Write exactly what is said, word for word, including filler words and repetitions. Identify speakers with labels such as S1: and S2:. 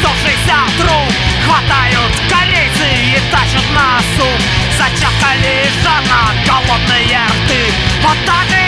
S1: оставшийся труп хватают корейцы и тащат на суп. Зачахали жадно голодные рты. Вот так и